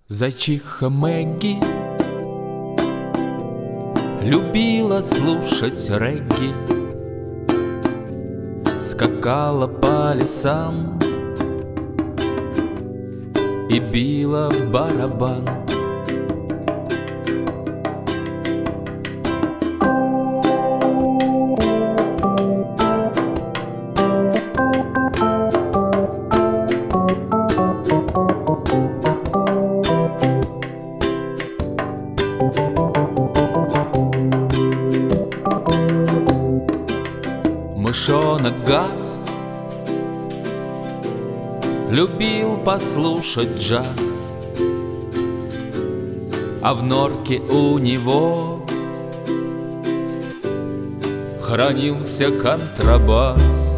Зайчиха Мэгги любила слушать регги, скакала по лесам и била в барабан. Мышонок Газ любил послушать джаз, а в норке у него хранился контрабас.